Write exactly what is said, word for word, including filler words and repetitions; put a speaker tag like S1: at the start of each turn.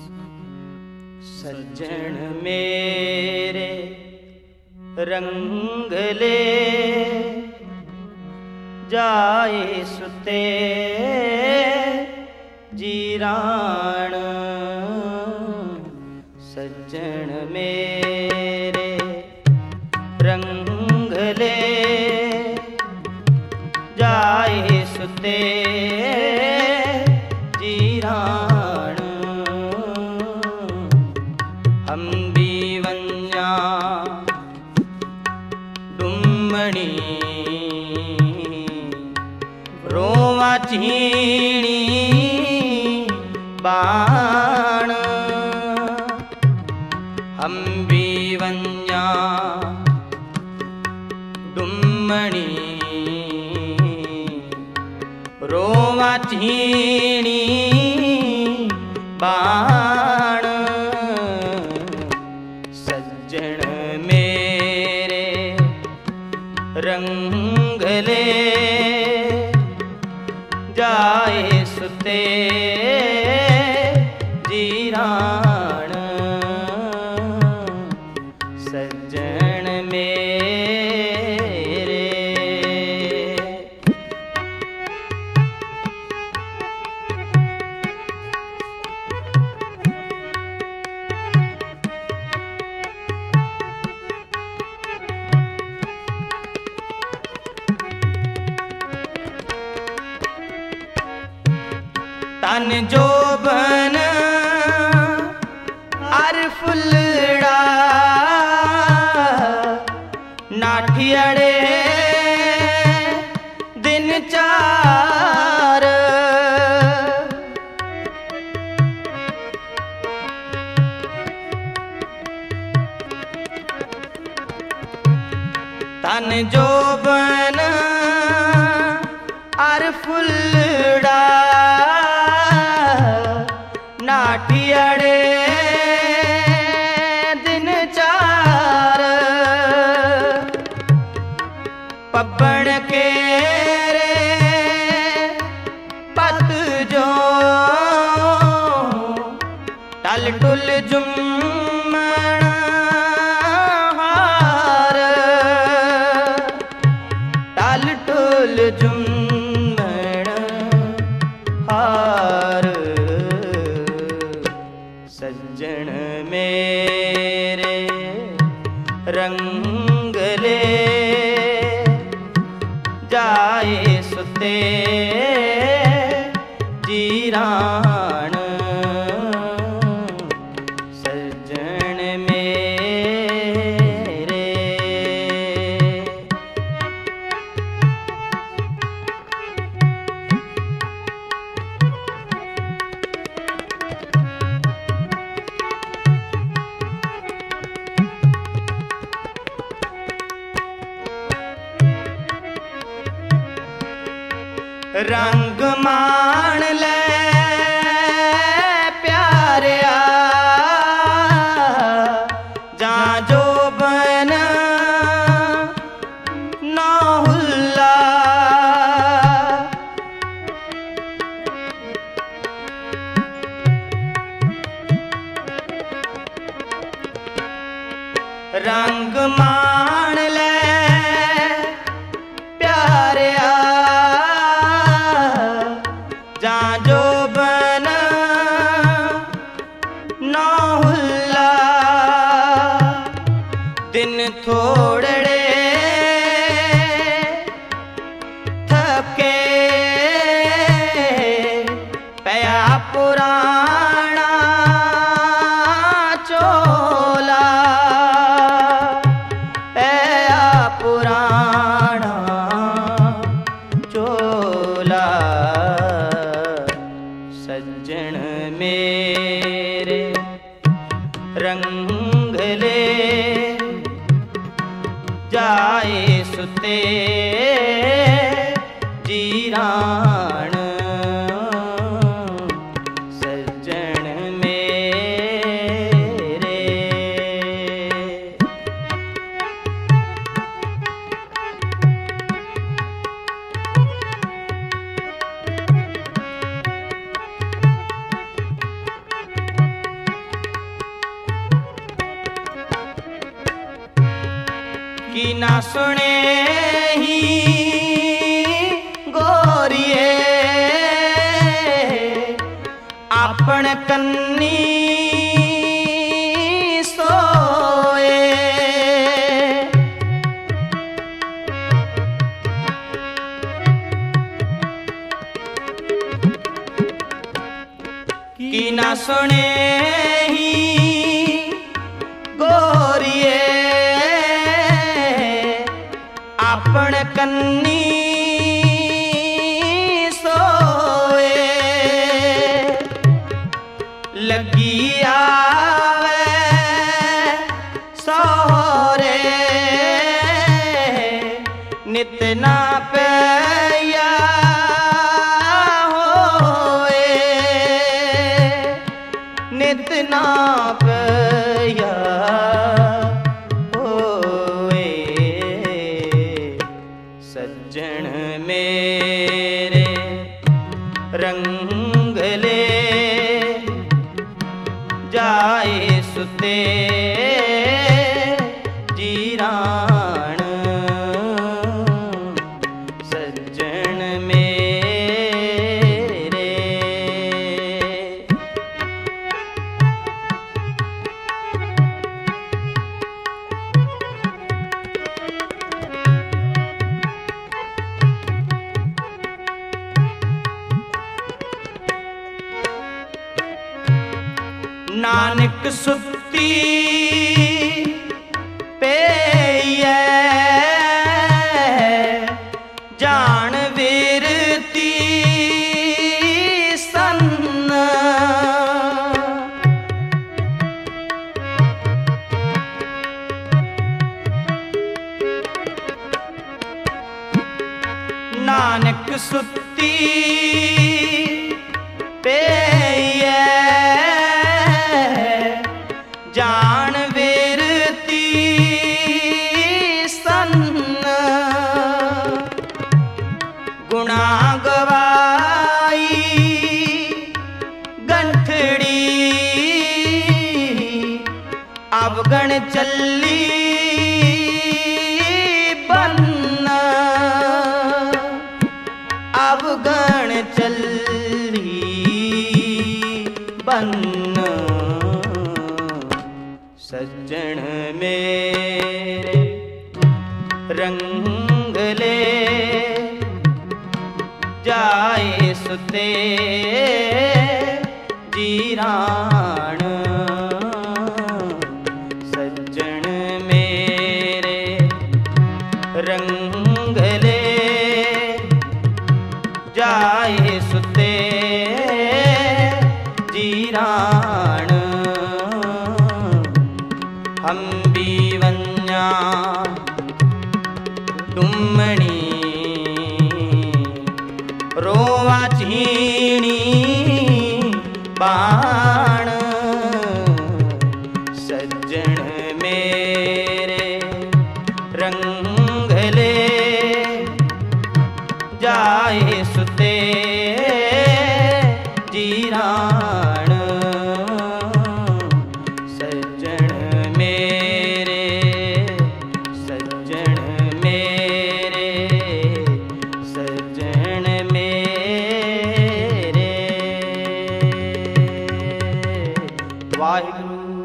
S1: सज्जन मेरे रंग ले जाए सुते जीराण। सज्जन मेरे रंग ले जाए सुते जीराण। हम भी वन्या डुमणी रोवा चीणी बाण। हम भी वन्या डुमणी रोवा चीणी बाण। सज्जन मेरे रंग ले जाए सुते जीराण। सज्जन मेरे तन जोबन अर फुलड़ा नाठियड़े दिन चार। तन जोबन अर फुलड़ा नाठियड़े दिन चार। पब्बण के रे पत जो टल टुल जुम्मण हार। टल टुल जुम्मण हार। सज्जन मेरे रंग ले जाए सुते जीराण। सज्जन मेरे रंग मान ले प्यारिया जहाँ जो बन ना हुल्ला। रंग मान ले प्यारिया जहाँ जो बन ना हुल्ला। दिन थोड़े थके पया पुराना चोला। पया पुराना चोला। सज्जन मेरे रंग ले जाए सुते जीराण। सज्जन मेरे ना सुने ही गोरिए आपन कन्नी सोए। की ना सुने ही गोरिए आपन कन्नी सोए। लगी आवे सोहरे नित ना पैया होए। नित ना पैया होए। सज्जन मेरे रंग ले जाए सुते जीराण। सज्जन मेरे नानक सुती पेयै जान विरती सन्न। नानक सुती पेयै जान विरती सन्न। गुणा गवाई गंठड़ी अवगण चली बन्न। अवगण चली बन्न। सज्जन मेरे रंग ले जाए सुते जीराण। सज्जन मेरे रंग ले जाए सुते जीराण। हम भी वन्या डुमणी रोवा चीणी बाण। सज्जन मेरे रंग ले जाए सुते जीराण। सज्जन मेरे सज्जन मेरे सज्जन मेरे। वाहिगुरु।